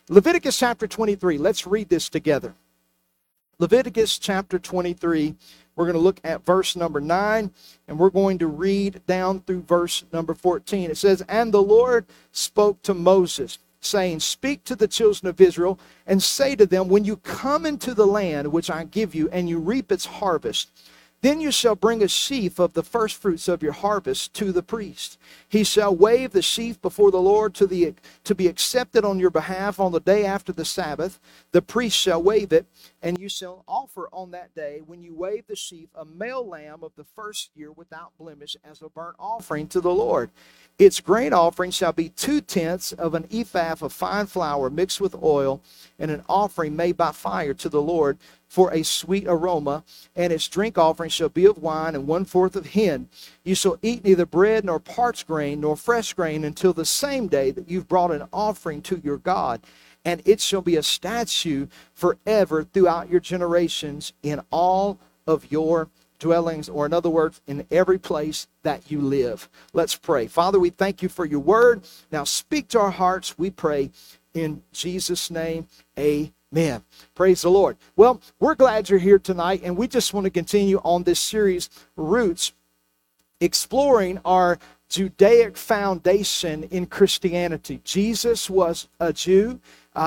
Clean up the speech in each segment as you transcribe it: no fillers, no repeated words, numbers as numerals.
Leviticus chapter 23. Let's read this together. Leviticus chapter 23. We're going to look at verse number 9, and we're going to read down through verse number 14. It says, "And the Lord spoke to Moses, saying, Speak to the children of Israel, and say to them, When you come into the land which I give you, and you reap its harvest, then you shall bring a sheaf of the firstfruits of your harvest to the priest. He shall wave the sheaf before the Lord to be accepted on your behalf on the day after the Sabbath. The priest shall wave it, and you shall offer on that day, when you wave the sheaf, a male lamb of the first year without blemish as a burnt offering to the Lord. Its grain offering shall be 2/10 of an ephah of fine flour mixed with oil, and an offering made by fire to the Lord for a sweet aroma. And its drink offering shall be of wine, and 1/4 of hin. You shall eat neither bread nor parched grain nor fresh grain until the same day that you've brought an offering to your God. And it shall be a statute forever throughout your generations in all of your dwellings," or in other words, in every place that you live. Let's pray. Father, we thank you for your word. Now speak to our hearts, we pray in Jesus' name. Amen. Praise the Lord. Well, we're glad you're here tonight, and we just want to continue on this series, Roots, exploring our Judaic foundation in Christianity. Jesus was a Jew.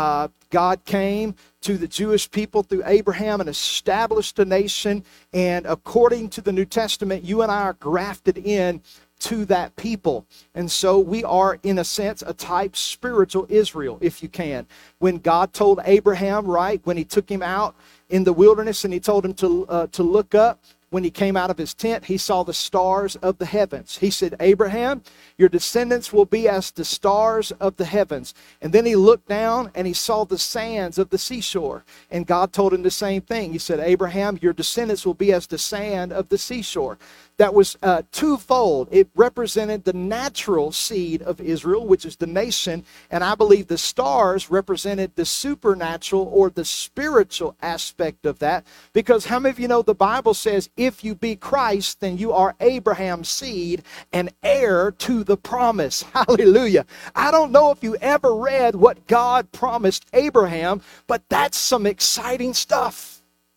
God came to the Jewish people through Abraham and established a nation. And according to the New Testament, you and I are grafted in to that people. And so we are, in a sense, a type spiritual Israel, if you can. When God told Abraham, right, when he took him out in the wilderness and he told him to look up, when he came out of his tent, he saw the stars of the heavens. He said, "Abraham, your descendants will be as the stars of the heavens." And then he looked down and he saw the sands of the seashore. And God told him the same thing. He said, "Abraham, your descendants will be as the sand of the seashore." That was twofold. It represented the natural seed of Israel, which is the nation. And I believe the stars represented the supernatural or the spiritual aspect of that. Because how many of you know the Bible says, if you be Christ, then you are Abraham's seed and heir to the promise. Hallelujah. I don't know if you ever read what God promised Abraham, but that's some exciting stuff.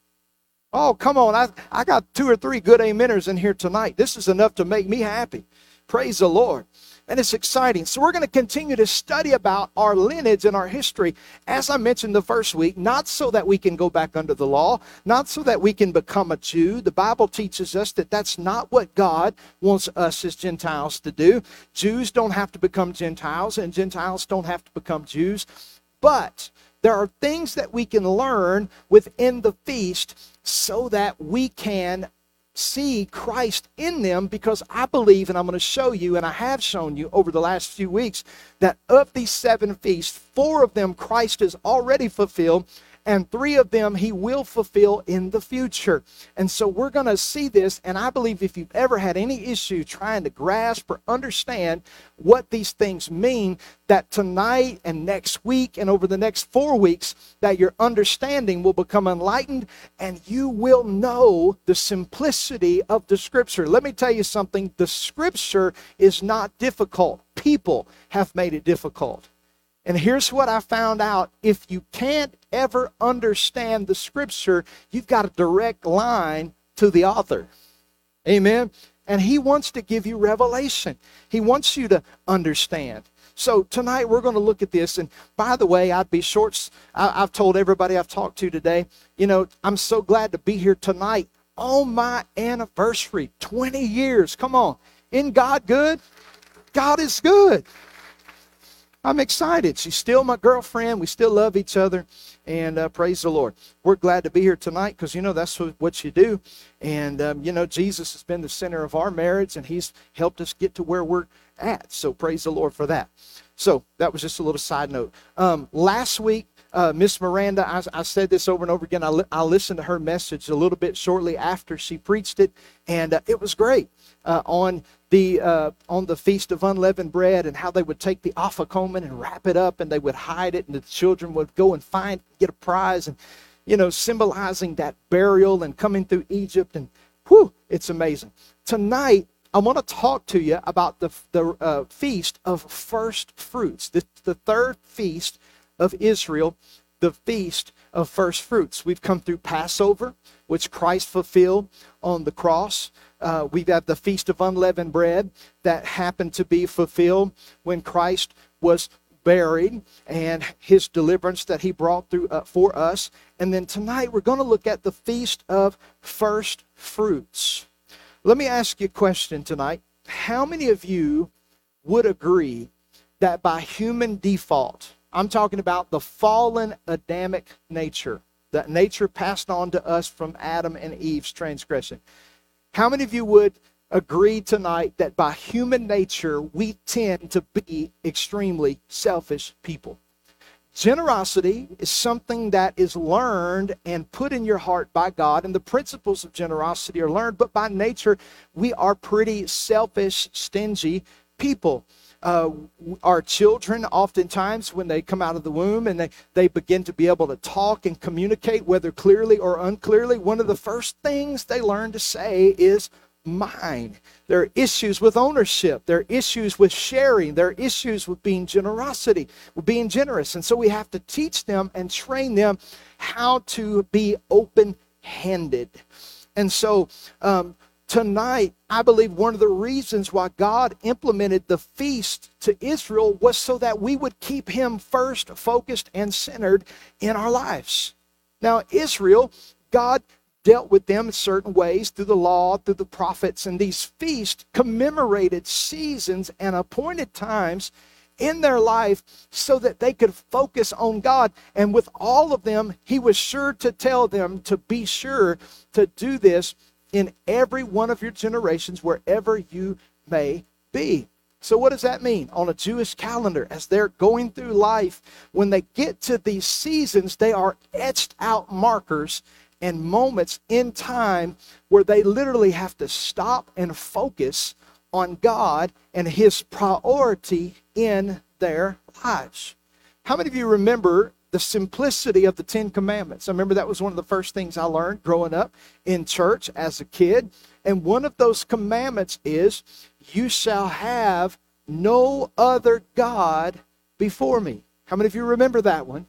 Oh, come on. I got 2 or 3 good ameners in here tonight. This is enough to make me happy. Praise the Lord. And it's exciting. So we're going to continue to study about our lineage and our history, as I mentioned the first week, not so that we can go back under the law, not so that we can become a Jew. The Bible teaches us that that's not what God wants us as Gentiles to do. Jews don't have to become Gentiles, and Gentiles don't have to become Jews. But there are things that we can learn within the feast so that we can see Christ in them, because I believe, and I'm going to show you, and I have shown you over the last few weeks, that of these 7 feasts, 4 of them Christ has already fulfilled, and 3 of them he will fulfill in the future. And so we're going to see this, and I believe if you've ever had any issue trying to grasp or understand what these things mean, that tonight and next week and over the next 4 weeks, that your understanding will become enlightened and you will know the simplicity of the Scripture. Let me tell you something. The Scripture is not difficult. People have made it difficult. And here's what I found out. If you can't ever understand the Scripture, you've got a direct line to the author. Amen? And he wants to give you revelation. He wants you to understand. So tonight we're going to look at this. And by the way, I've told everybody I've talked to today, I'm so glad to be here tonight on my anniversary. 20 years. Come on. Isn't God good? God is good. I'm excited. She's still my girlfriend. We still love each other. And praise the Lord. We're glad to be here tonight because, that's what you do. And, Jesus has been the center of our marriage, and he's helped us get to where we're at. So praise the Lord for that. So that was just a little side note. Last week, Miss Miranda, I said this over and over again. I listened to her message a little bit shortly after she preached it, and it was great on the Feast of Unleavened Bread, and how they would take the afikomen and wrap it up, and they would hide it, and the children would go and get a prize, and symbolizing that burial and coming through Egypt, and it's amazing. Tonight, I want to talk to you about the Feast of First Fruits, the third feast of Israel the Feast of First Fruits. We've come through Passover, which Christ fulfilled on the cross. We have the Feast of Unleavened Bread that happened to be fulfilled when Christ was buried and his deliverance that he brought through for us. And then tonight we're going to look at the Feast of First Fruits. Let me ask you a question tonight. How many of you would agree that by human default, I'm talking about the fallen Adamic nature, that nature passed on to us from Adam and Eve's transgression. How many of you would agree tonight that by human nature, we tend to be extremely selfish people? Generosity is something that is learned and put in your heart by God, and the principles of generosity are learned, but by nature, we are pretty selfish, stingy people. Our children, oftentimes, when they come out of the womb and they begin to be able to talk and communicate, whether clearly or unclearly, one of the first things they learn to say is mine. There are issues with ownership. There are issues with sharing. There are issues with being being generous. And so we have to teach them and train them how to be open-handed. And so, tonight, I believe one of the reasons why God implemented the feast to Israel was so that we would keep him first focused and centered in our lives. Now, Israel, God dealt with them in certain ways through the law, through the prophets, and these feasts commemorated seasons and appointed times in their life so that they could focus on God. And with all of them, he was sure to tell them to be sure to do this in every one of your generations, wherever you may be. So what does that mean? On a Jewish calendar, as they're going through life, when they get to these seasons, they are etched out markers and moments in time where they literally have to stop and focus on God and his priority in their lives. How many of you remember the simplicity of the Ten Commandments? I remember that was one of the first things I learned growing up in church as a kid. And one of those commandments is, you shall have no other God before me. How many of you remember that one?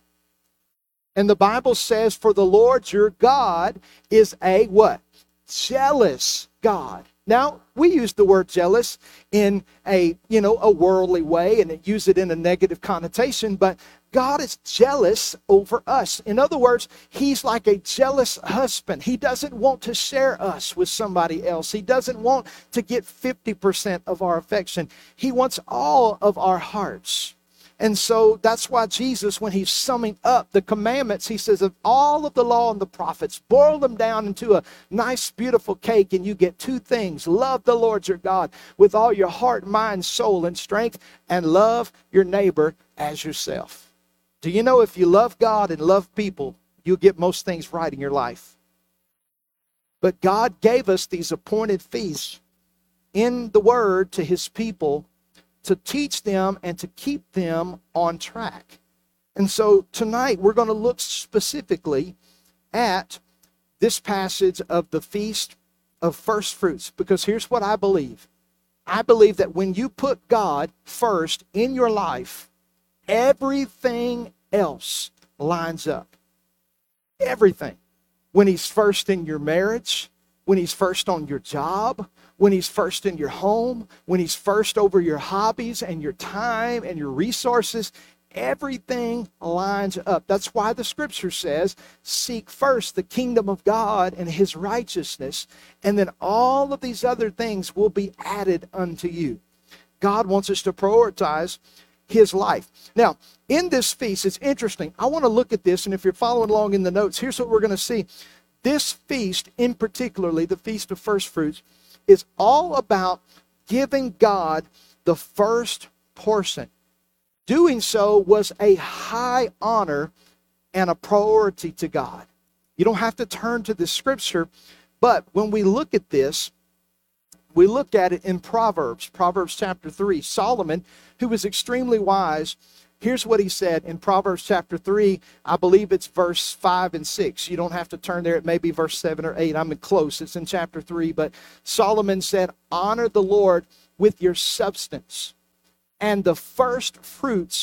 And the Bible says, for the Lord your God is a what? Jealous God. Now, we use the word jealous in a worldly way and use it in a negative connotation, but God is jealous over us. In other words, he's like a jealous husband. He doesn't want to share us with somebody else. He doesn't want to get 50% of our affection. He wants all of our hearts. And so that's why Jesus, when he's summing up the commandments, he says, of all of the law and the prophets, boil them down into a nice, beautiful cake, and you get two things. Love the Lord your God with all your heart, mind, soul, and strength, and love your neighbor as yourself. Do you know if you love God and love people, you'll get most things right in your life? But God gave us these appointed feasts in the Word to his people to teach them and to keep them on track. And so tonight we're going to look specifically at this passage of the Feast of First Fruits, because here's what I believe. I believe that when you put God first in your life, everything else lines up. Everything. When he's first in your marriage, when he's first on your job, when he's first in your home, when he's first over your hobbies and your time and your resources, everything lines up. That's why the scripture says, seek first the kingdom of God and his righteousness, and then all of these other things will be added unto you. God wants us to prioritize his life. Now, in this feast, it's interesting. I want to look at this, and if you're following along in the notes, here's what we're going to see. This feast, in particularly, the Feast of First Fruits, is all about giving God the first portion. Doing so was a high honor and a priority to God. You don't have to turn to the scripture, but when we look at this, we look at it in Proverbs chapter 3. Solomon, who was extremely wise, here's what he said in Proverbs chapter 3. I believe it's verse 5 and 6. You don't have to turn there. It may be verse 7 or 8. I'm close. It's in chapter 3. But Solomon said, honor the Lord with your substance and the first fruits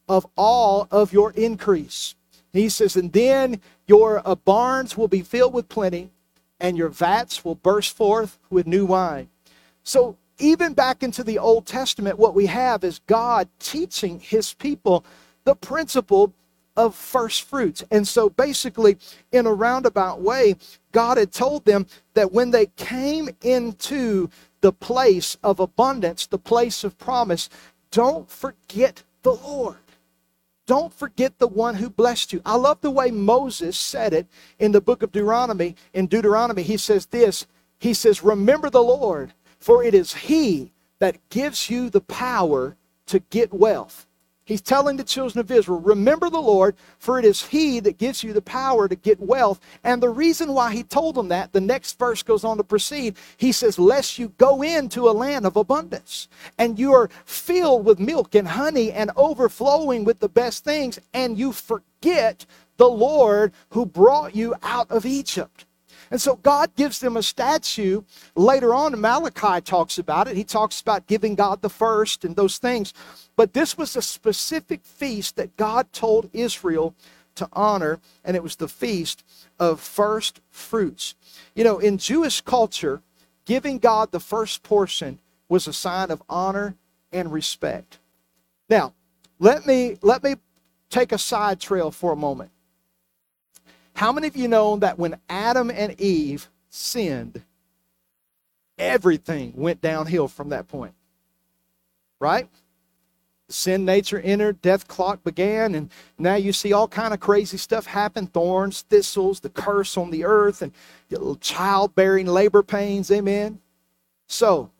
of all of your increase. He says, and then your barns will be filled with plenty, and your vats will burst forth with new wine. So even back into the Old Testament, what we have is God teaching his people the principle of first fruits. And so basically, in a roundabout way, God had told them that when they came into the place of abundance, the place of promise, don't forget the Lord. Don't forget the one who blessed you. I love the way Moses said it in the book of Deuteronomy. In Deuteronomy, he says this. He says, remember the Lord, for it is he that gives you the power to get wealth. He's telling the children of Israel, remember the Lord, for it is he that gives you the power to get wealth. And the reason why he told them that, the next verse goes on to proceed. He says, lest you go into a land of abundance, and you are filled with milk and honey and overflowing with the best things, and you forget the Lord who brought you out of Egypt. And so God gives them a statue. Later on, Malachi talks about it. He talks about giving God the first and those things. But this was a specific feast that God told Israel to honor, and it was the feast of first fruits. You know, in Jewish culture, giving God the first portion was a sign of honor and respect. Now, let me take a side trail for a moment. How many of you know that when Adam and Eve sinned, everything went downhill from that point? Right? Sin nature entered, death clock began, and now you see all kind of crazy stuff happen. Thorns, thistles, the curse on the earth, and childbearing labor pains. Amen? So,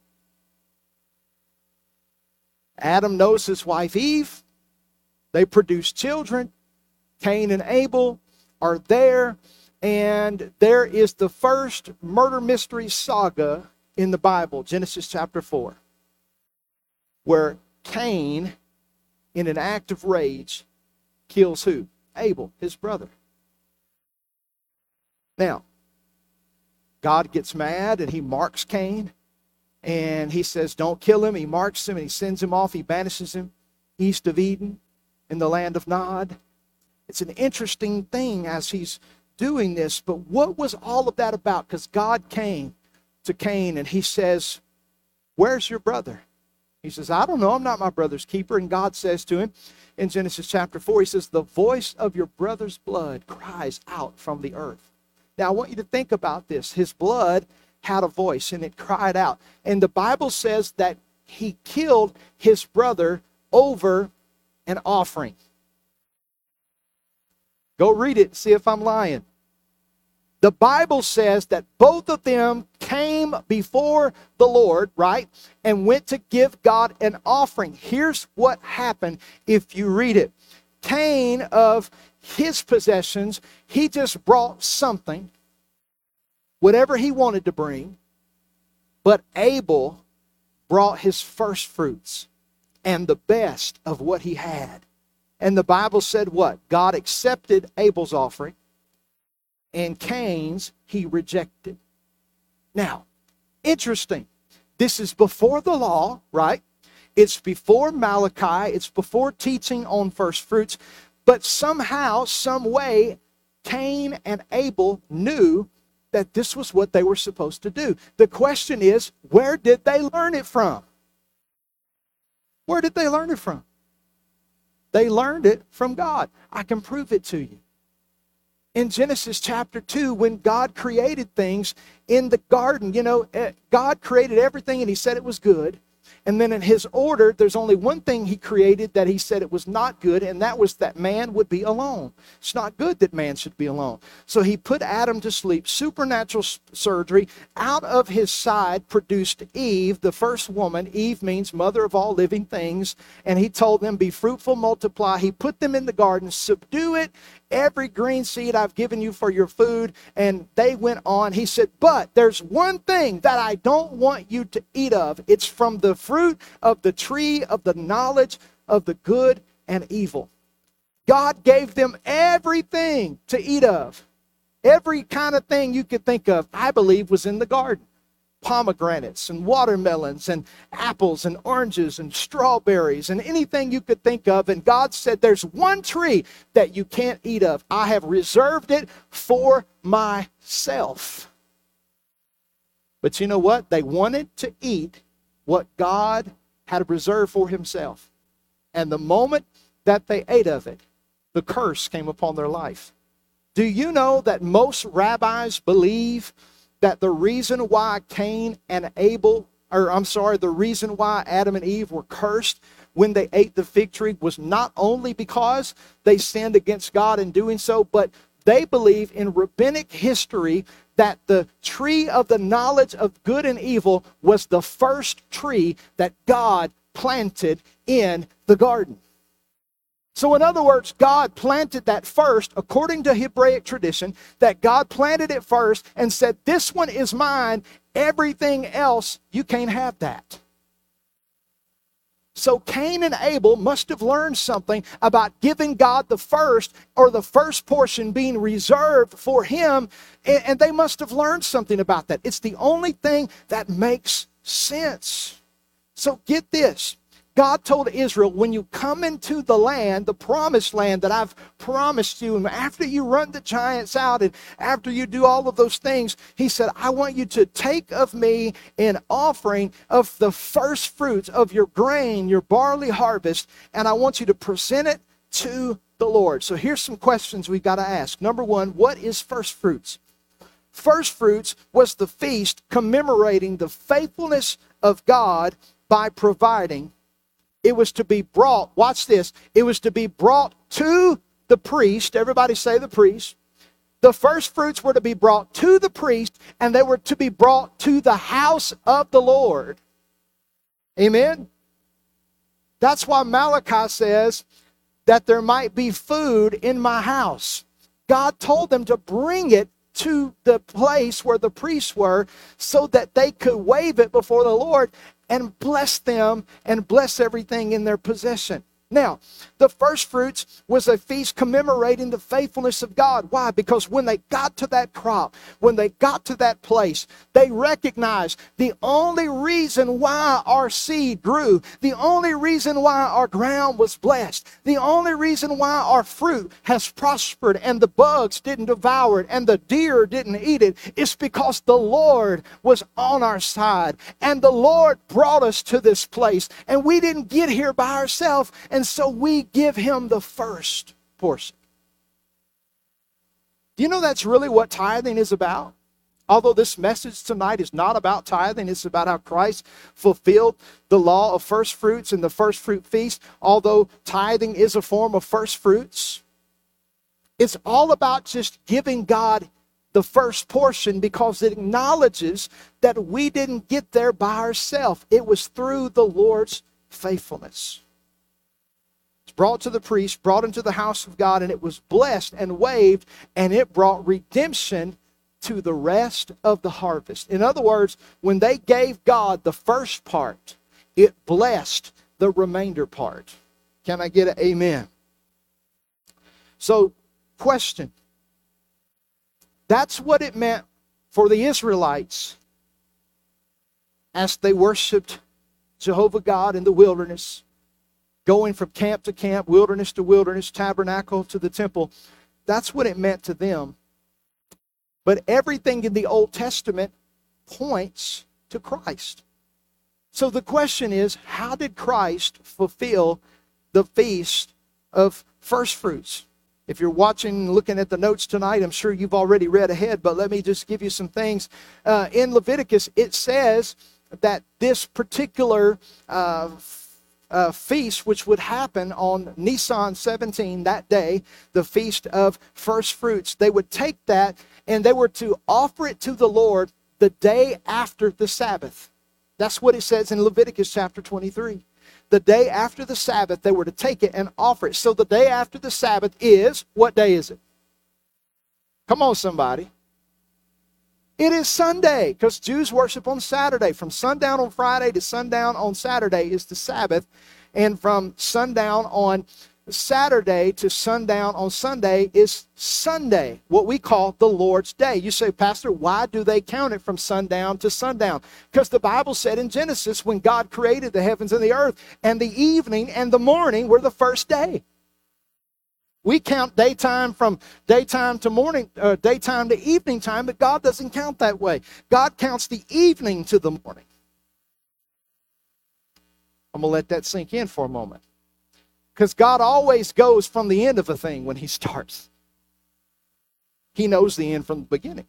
Adam knows his wife Eve. They produce children. Cain and Abel are there, and there is the first murder mystery saga in the Bible, Genesis chapter 4, where Cain, in an act of rage, kills who? Abel, his brother. Now, God gets mad and he marks Cain, and he says, don't kill him. He marks him and he sends him off. He banishes him east of Eden in the land of Nod. It's an interesting thing as he's doing this, but what was all of that about? Because God came to Cain and he says, where's your brother? He says, I don't know, I'm not my brother's keeper. And God says to him in Genesis chapter 4, he says, the voice of your brother's blood cries out from the earth. Now I want you to think about this. His blood had a voice and it cried out. And the Bible says that he killed his brother over an offering. Go read it, see if I'm lying. The Bible says that both of them came before the Lord, right? And went to give God an offering. Here's what happened if you read it. Cain, of his possessions, he just brought something, whatever he wanted to bring. But Abel brought his first fruits and the best of what he had. And the Bible said what? God accepted Abel's offering, and Cain's he rejected. Now, interesting. This is before the law, right? It's before Malachi. It's before teaching on first fruits. But somehow, some way, Cain and Abel knew that this was what they were supposed to do. The question is, where did they learn it from? Where did they learn it from? They learned it from God. I can prove it to you. In Genesis chapter 2, when God created things in the garden, you know, God created everything and he said it was good. And then in his order, there's only one thing he created that he said it was not good, and that was that man would be alone. It's not good that man should be alone. So he put Adam to sleep, supernatural surgery. Out of his side produced Eve, the first woman. Eve means mother of all living things. And he told them, be fruitful, multiply. He put them in the garden, subdue it. Every green seed I've given you for your food. And they went on. He said, but there's one thing that I don't want you to eat of. It's from the fruit of the tree of the knowledge of the good and evil. God gave them everything to eat of. Every kind of thing you could think of, I believe, was in the garden. pomegranates and watermelons and apples and oranges and strawberries and anything you could think of. And God said, there's one tree that you can't eat of. I have reserved it for myself. But you know what? They wanted to eat what God had reserved for himself. And the moment that they ate of it, the curse came upon their life. Do you know that most rabbis believe that the reason why the reason why Adam and Eve were cursed when they ate the fig tree was not only because they sinned against God in doing so, but they believe in rabbinic history that the tree of the knowledge of good and evil was the first tree that God planted in the garden. So in other words, God planted that first, according to Hebraic tradition, that God planted it first and said, this one is mine, everything else, you can't have that. So Cain and Abel must have learned something about giving God the first, or the first portion being reserved for him, and they must have learned something about that. It's the only thing that makes sense. So get this. God told Israel, when you come into the land, the promised land that I've promised you, and after you run the giants out and after you do all of those things, he said, I want you to take of me an offering of the first fruits of your grain, your barley harvest, and I want you to present it to the Lord. So here's some questions we've got to ask. Number one, what is first fruits? First fruits was the feast commemorating the faithfulness of God by providing. It was to be brought, watch this, it was to be brought to the priest. Everybody say the priest. The first fruits were to be brought to the priest, and they were to be brought to the house of the Lord. Amen? That's why Malachi says that there might be food in my house. God told them to bring it to the place where the priests were so that they could wave it before the Lord and bless them and bless everything in their possession. Now, the first fruits was a feast commemorating the faithfulness of God. Why? Because when they got to that crop, when they got to that place, they recognized the only reason why our seed grew, the only reason why our ground was blessed, the only reason why our fruit has prospered and the bugs didn't devour it and the deer didn't eat it, is because the Lord was on our side. And the Lord brought us to this place. And we didn't get here by ourselves. And so we give him the first portion. Do you know that's really what tithing is about? Although this message tonight is not about tithing, it's about how Christ fulfilled the law of first fruits and the first fruit feast. Although tithing is a form of first fruits, it's all about just giving God the first portion, because it acknowledges that we didn't get there by ourselves. It was through the Lord's faithfulness. Brought to the priest, brought into the house of God, and it was blessed and waved, and it brought redemption to the rest of the harvest. In other words, when they gave God the first part, it blessed the remainder part. Can I get an amen? So, question. That's what it meant for the Israelites as they worshiped Jehovah God in the wilderness, going from camp to camp, wilderness to wilderness, tabernacle to the temple. That's what it meant to them. But everything in the Old Testament points to Christ. So the question is, how did Christ fulfill the feast of first fruits? If you're watching, looking at the notes tonight, I'm sure you've already read ahead, but let me just give you some things. In Leviticus, it says that this particular feast, which would happen on Nisan 17, that day, the feast of first fruits, they would take that and they were to offer it to the Lord the day after the Sabbath. That's what it says in Leviticus chapter 23. The day after the Sabbath, they were to take it and offer it. So the day after the Sabbath is, what day is it? Come on, somebody. It is Sunday, because Jews worship on Saturday. From sundown on Friday to sundown on Saturday is the Sabbath. And from sundown on Saturday to sundown on Sunday is Sunday, what we call the Lord's Day. You say, Pastor, why do they count it from sundown to sundown? Because the Bible said in Genesis, when God created the heavens and the earth, and the evening and the morning were the first day. We count daytime from daytime to morning, daytime to evening time, but God doesn't count that way. God counts the evening to the morning. I'm going to let that sink in for a moment. Because God always goes from the end of a thing when he starts. He knows the end from the beginning.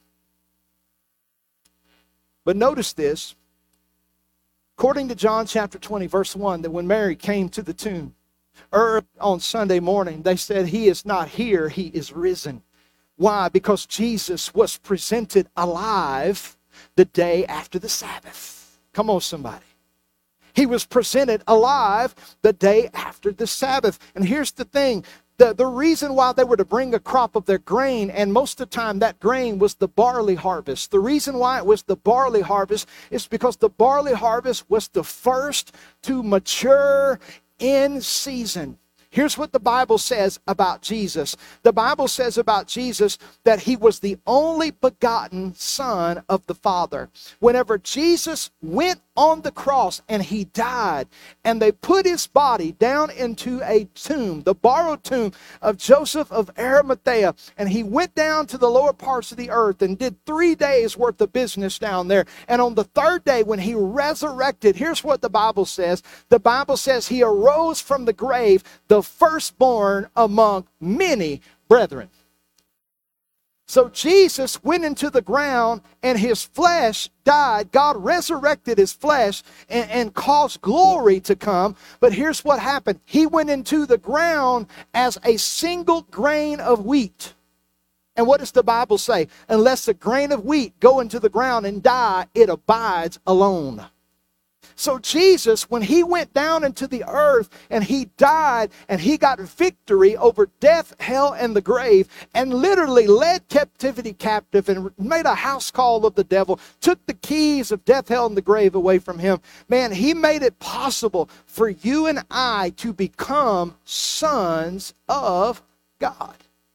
But notice this. According to John chapter 20, verse 1, that when Mary came to the tomb early on Sunday morning, they said, he is not here, he is risen. Why? Because Jesus was presented alive the day after the Sabbath. Come on, somebody. He was presented alive the day after the Sabbath. And here's the thing. The reason why they were to bring a crop of their grain, and most of the time that grain was the barley harvest. The reason why it was the barley harvest is because the barley harvest was the first to mature in season. Here's what the Bible says about Jesus. The Bible says about Jesus that he was the only begotten Son of the Father. Whenever Jesus went on the cross and he died, and they put his body down into a tomb, the borrowed tomb of Joseph of Arimathea, and he went down to the lower parts of the earth and did 3 days worth of business down there. And on the third day when he resurrected, here's what the Bible says. The Bible says he arose from the grave, the firstborn among many brethren. So Jesus went into the ground and his flesh died. God resurrected his flesh and caused glory to come. But here's what happened. He went into the ground as a single grain of wheat. And what does the Bible say? Unless a grain of wheat go into the ground and die, it abides alone. So Jesus, when he went down into the earth and he died and he got victory over death, hell, and the grave, and literally led captivity captive and made a house call of the devil, took the keys of death, hell, and the grave away from him. Man, he made it possible for you and I to become sons of God.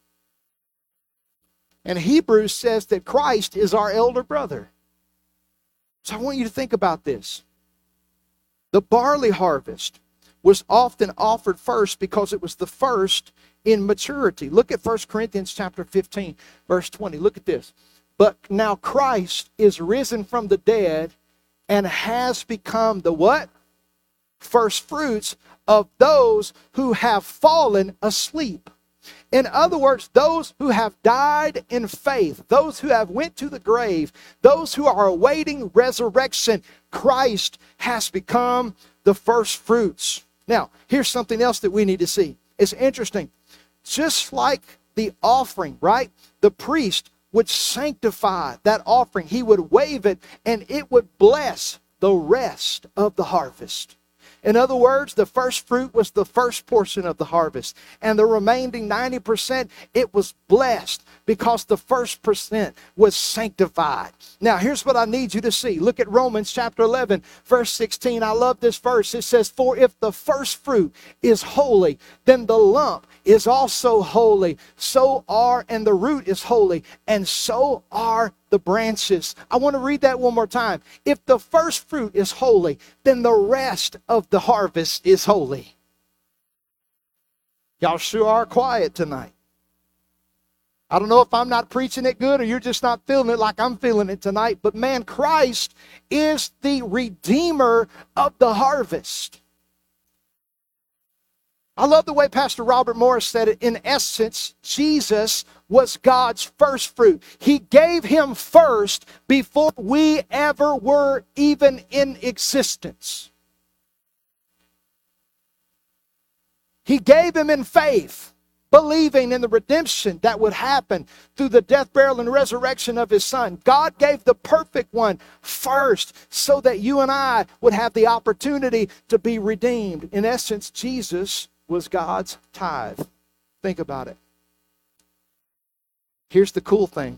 And Hebrews says that Christ is our elder brother. So I want you to think about this. The barley harvest was often offered first because it was the first in maturity. Look at 1 Corinthians chapter 15, verse 20. Look at this. But now Christ is risen from the dead and has become the what? First fruits of those who have fallen asleep. In other words, those who have died in faith, those who have went to the grave, those who are awaiting resurrection, Christ has become the first fruits. Now, here's something else that we need to see. It's interesting. Just like the offering, right? The priest would sanctify that offering. He would wave it, and it would bless the rest of the harvest. In other words, the first fruit was the first portion of the harvest. And the remaining 90%, it was blessed because the first percent was sanctified. Now, here's what I need you to see. Look at Romans chapter 11, verse 16. I love this verse. It says, for if the first fruit is holy, then the lump is also holy. And the root is holy, and so are the branches. I want to read that one more time. If the first fruit is holy, then the rest of the harvest is holy. Y'all sure are quiet tonight. I don't know if I'm not preaching it good or you're just not feeling it like I'm feeling it tonight, but man, Christ is the redeemer of the harvest. I love the way Pastor Robert Morris said it. In essence, Jesus was God's first fruit. He gave him first before we ever were even in existence. He gave him in faith, believing in the redemption that would happen through the death, burial, and resurrection of his Son. God gave the perfect one first so that you and I would have the opportunity to be redeemed. In essence, Jesus was God's tithe. Think about it. Here's the cool thing.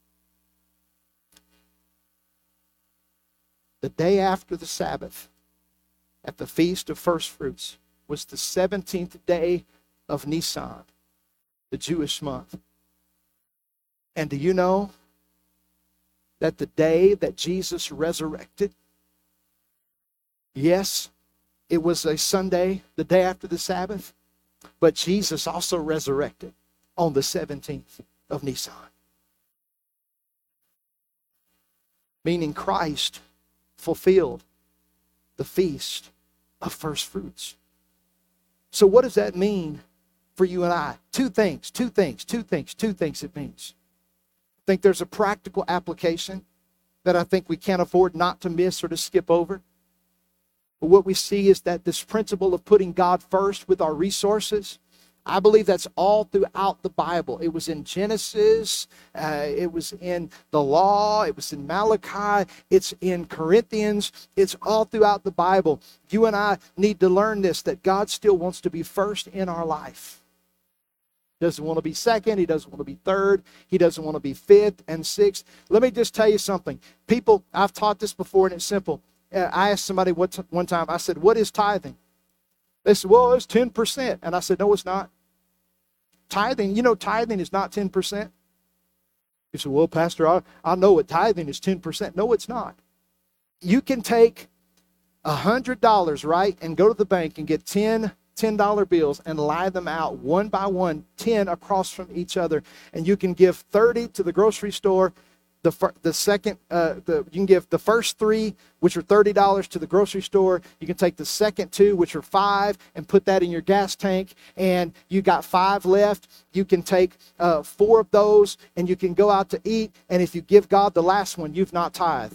The day after the Sabbath, at the Feast of First Fruits, was the 17th day of Nisan, the Jewish month. And do you know that the day that Jesus resurrected, yes, it was a Sunday, the day after the Sabbath, but Jesus also resurrected on the 17th of Nisan. Meaning Christ fulfilled the feast of first fruits. So what does that mean for you and I? Two things it means. I think there's a practical application that I think we can't afford not to miss or to skip over. But what we see is that this principle of putting God first with our resources, I believe that's all throughout the Bible. It was in Genesis, it was in the law, it was in Malachi, it's in Corinthians, it's all throughout the Bible. You and I need to learn this, that God still wants to be first in our life. He doesn't want to be second, he doesn't want to be third, he doesn't want to be fifth and sixth. Let me just tell you something. People, I've taught this before and it's simple. I asked somebody one time, I said, what is tithing? They said, well, it's 10%. And I said, no, it's not. Tithing, tithing is not 10%. You said, well, Pastor, I know what tithing is 10%. No, it's not. You can take $100, right, and go to the bank and get $10 bills and lie them out one by one, 10 across from each other. And you can give 30 to the grocery store. You can give the first 3, which are $30 to the grocery store. You can take the second 2, which are $5, and put that in your gas tank, and you got 5 left. You can take 4 of those, and you can go out to eat, and if you give God the last one, you've not tithed.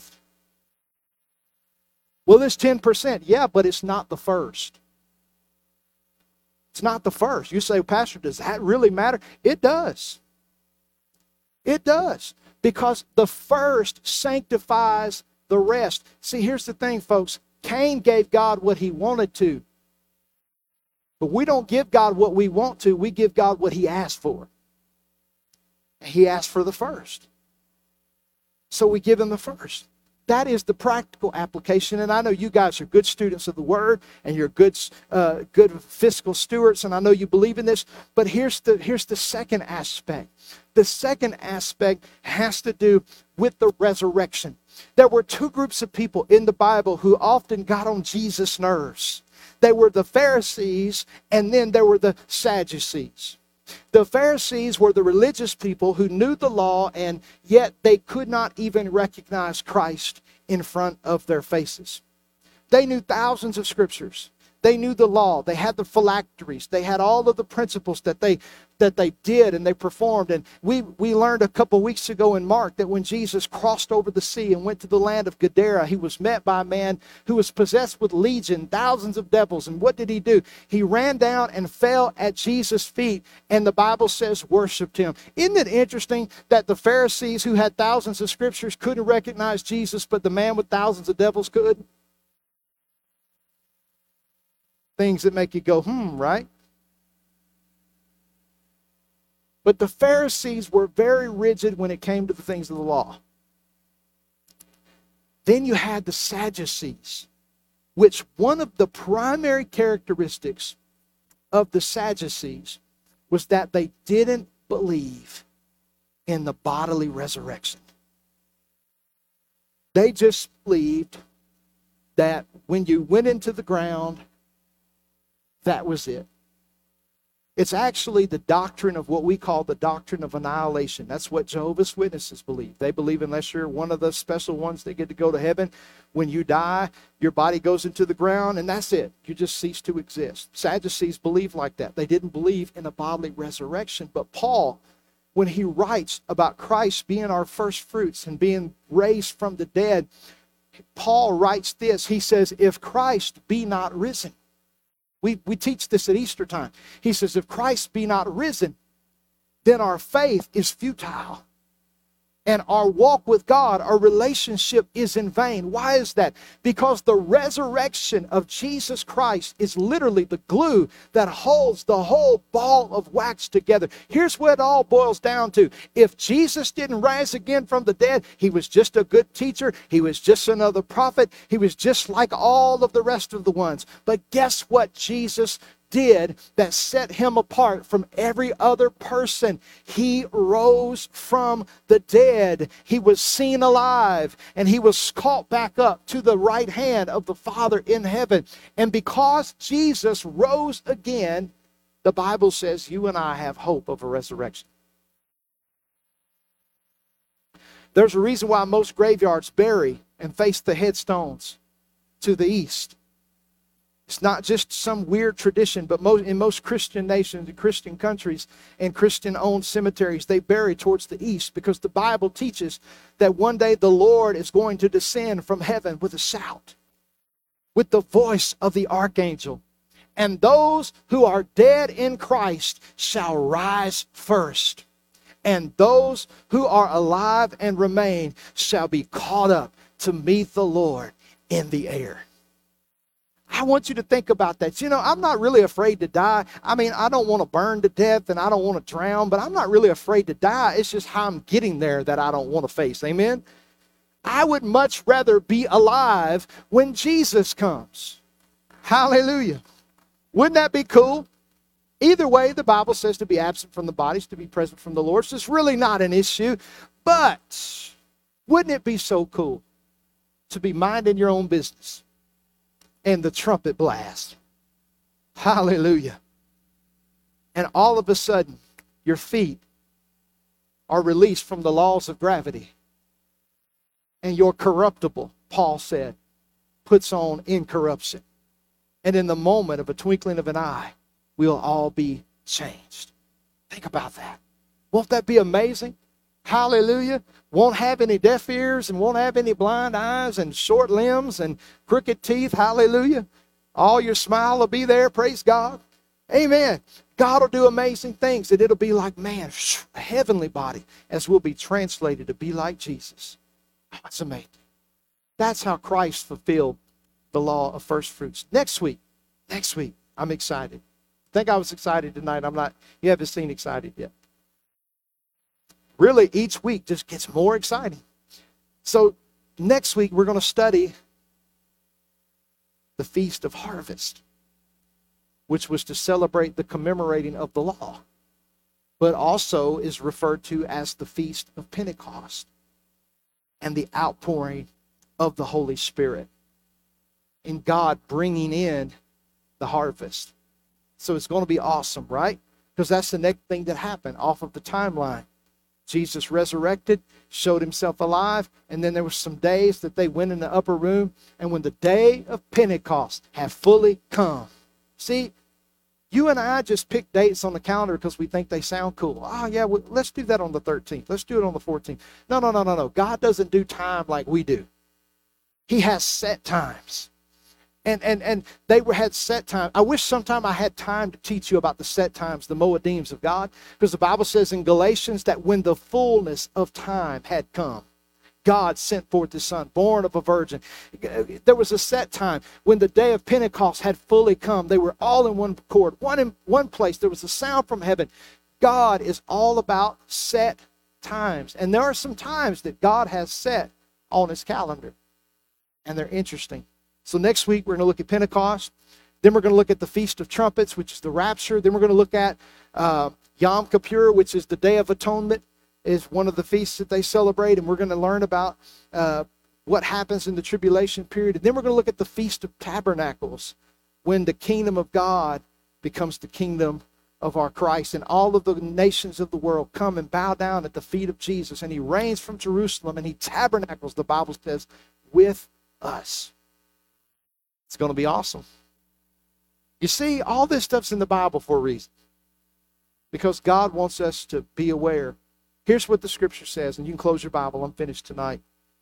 Well, it's 10%. Yeah, but it's not the first. It's not the first. You say, Pastor, does that really matter? It does. It does. Because the first sanctifies the rest. See, here's the thing, folks. Cain gave God what he wanted to. But we don't give God what we want to. We give God what he asked for. He asked for the first. So we give him the first. That is the practical application. And I know you guys are good students of the Word, and you're good fiscal stewards, and I know you believe in this. But here's the second aspect. The second aspect has to do with the resurrection. There were 2 groups of people in the Bible who often got on Jesus' nerves. They were the Pharisees, and then there were the Sadducees. The Pharisees were the religious people who knew the law, and yet they could not even recognize Christ in front of their faces. They knew thousands of scriptures. They knew the law. They had the phylacteries. They had all of the principles that they did and they performed. And we learned a couple weeks ago in Mark that when Jesus crossed over the sea and went to the land of Gadara, he was met by a man who was possessed with legion, thousands of devils. And what did he do? He ran down and fell at Jesus' feet, and the Bible says worshiped him. Isn't it interesting that the Pharisees, who had thousands of scriptures, couldn't recognize Jesus, but the man with thousands of devils could? Things that make you go, right? But the Pharisees were very rigid when it came to the things of the law. Then you had the Sadducees, which one of the primary characteristics of the Sadducees was that they didn't believe in the bodily resurrection. They just believed that when you went into the ground, that was it. It's actually the doctrine of what we call the doctrine of annihilation. That's what Jehovah's Witnesses believe. They believe unless you're one of the special ones that get to go to heaven, when you die, your body goes into the ground and that's it. You just cease to exist. Sadducees believe like that. They didn't believe in a bodily resurrection. But Paul, when he writes about Christ being our first fruits and being raised from the dead, Paul writes this. He says, if Christ be not risen. We teach this at Easter time. He says, if Christ be not risen, then our faith is futile. And our walk with God, our relationship is in vain. Why is that? Because the resurrection of Jesus Christ is literally the glue that holds the whole ball of wax together. Here's what it all boils down to. If Jesus didn't rise again from the dead, he was just a good teacher. He was just another prophet. He was just like all of the rest of the ones. But guess what Jesus did that set him apart from every other person. He rose from the dead. He was seen alive, and he was caught back up to the right hand of the Father in heaven. And because Jesus rose again, the Bible says you and I have hope of a resurrection. There's a reason why most graveyards bury and face the headstones to the east. It's not just some weird tradition, but in most Christian nations, Christian countries, and Christian-owned cemeteries, they bury towards the east because the Bible teaches that one day the Lord is going to descend from heaven with a shout, with the voice of the archangel. And those who are dead in Christ shall rise first. And those who are alive and remain shall be caught up to meet the Lord in the air. I want you to think about that. You know, I'm not really afraid to die. I mean, I don't want to burn to death and I don't want to drown, but I'm not really afraid to die. It's just how I'm getting there that I don't want to face. Amen? I would much rather be alive when Jesus comes. Hallelujah. Wouldn't that be cool? Either way, the Bible says to be absent from the body is to be present from the Lord. So it's really not an issue. But wouldn't it be so cool to be minding your own business and the trumpet blast? Hallelujah. And all of a sudden, your feet are released from the laws of gravity. And your corruptible, Paul said, puts on incorruption. And in the moment of a twinkling of an eye, we'll all be changed. Think about that. Won't that be amazing? Hallelujah. Won't have any deaf ears and won't have any blind eyes and short limbs and crooked teeth. Hallelujah. All your smile will be there. Praise God. Amen. God will do amazing things, and it'll be like, man, a heavenly body as we'll be translated to be like Jesus. That's amazing. That's how Christ fulfilled the law of first fruits. Next week, I'm excited. I think I was excited tonight. I'm not. You haven't seen excited yet. Really, each week just gets more exciting. So next week, we're going to study the Feast of Harvest, which was to celebrate the commemorating of the law, but also is referred to as the Feast of Pentecost and the outpouring of the Holy Spirit and God bringing in the harvest. So it's going to be awesome, right? Because that's the next thing that happened off of the timeline. Jesus resurrected, showed himself alive, and then there were some days that they went in the upper room, and when the day of Pentecost had fully come. See, you and I just pick dates on the calendar because we think they sound cool. Oh, yeah, well, let's do that on the 13th. Let's do it on the 14th. No. God doesn't do time like we do. He has set times. And they had set time. I wish sometime I had time to teach you about the set times, the Moedims of God, because the Bible says in Galatians that when the fullness of time had come, God sent forth his Son, born of a virgin. There was a set time. When the day of Pentecost had fully come, they were all in one accord, in one place. There was a sound from heaven. God is all about set times. And there are some times that God has set on his calendar. And they're interesting. So next week, we're going to look at Pentecost. Then we're going to look at the Feast of Trumpets, which is the rapture. Then we're going to look at Yom Kippur, which is the Day of Atonement, is one of the feasts that they celebrate. And we're going to learn about what happens in the tribulation period. And then we're going to look at the Feast of Tabernacles, when the kingdom of God becomes the kingdom of our Christ. And all of the nations of the world come and bow down at the feet of Jesus. And he reigns from Jerusalem, and he tabernacles, the Bible says, with us. It's going to be awesome. You see, all this stuff's in the Bible for a reason. Because God wants us to be aware. Here's what the scripture says, and you can close your Bible. I'm finished tonight.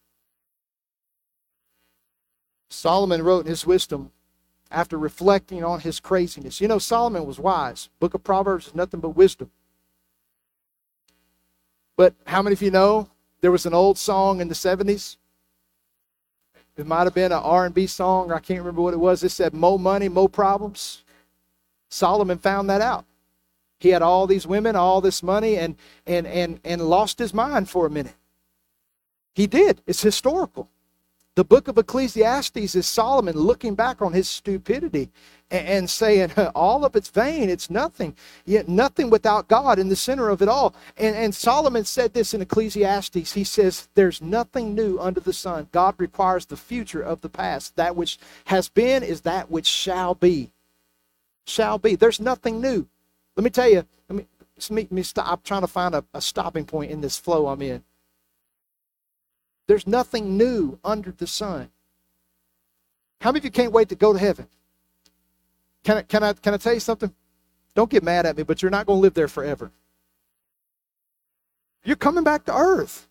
Solomon wrote in his wisdom after reflecting on his craziness. You know, Solomon was wise. Book of Proverbs is nothing but wisdom. But how many of you know there was an old song in the 70s? It might have been an R&B song, or I can't remember what it was. It said, "More money, more problems." Solomon found that out. He had all these women, all this money, and lost his mind for a minute. He did. It's historical. The book of Ecclesiastes is Solomon looking back on his stupidity and saying, all of it's vain, it's nothing. Yet nothing without God in the center of it all. And Solomon said this in Ecclesiastes. He says, there's nothing new under the sun. God requires the future of the past. That which has been is that which shall be. Shall be. There's nothing new. Let me tell you, let me stop. I'm trying to find a stopping point in this flow I'm in. There's nothing new under the sun. How many of you can't wait to go to heaven? Can I tell you something? Don't get mad at me, but you're not going to live there forever. You're coming back to earth.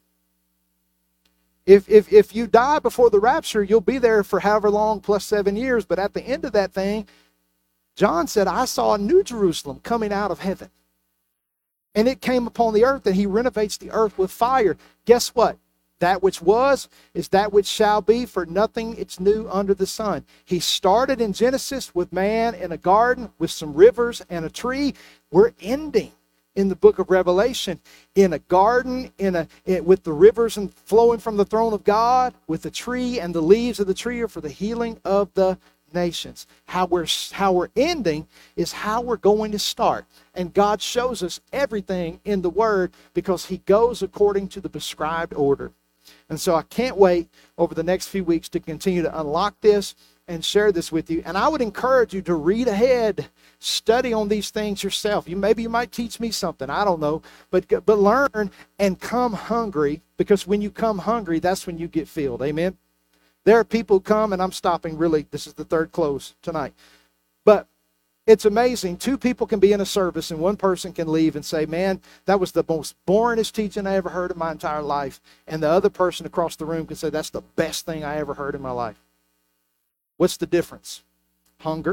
If you die before the rapture, you'll be there for however long plus 7 years. But at the end of that thing, John said, I saw a new Jerusalem coming out of heaven. And it came upon the earth, and he renovates the earth with fire. Guess what? That which was is that which shall be, for nothing it's new under the sun. He started in Genesis with man in a garden with some rivers and a tree. We're ending in the book of Revelation in a garden with the rivers and flowing from the throne of God, with the tree, and the leaves of the tree are for the healing of the nations. How we're ending is how we're going to start. And God shows us everything in the Word because He goes according to the prescribed order. And so I can't wait over the next few weeks to continue to unlock this and share this with you. And I would encourage you to read ahead, study on these things yourself. Maybe you might teach me something, I don't know. But learn and come hungry, because when you come hungry, that's when you get filled. Amen? There are people who come, and I'm stopping really. This is the third close tonight. But it's amazing. Two people can be in a service, and one person can leave and say, man, that was the most boringest teaching I ever heard in my entire life. And the other person across the room can say, that's the best thing I ever heard in my life. What's the difference? Hunger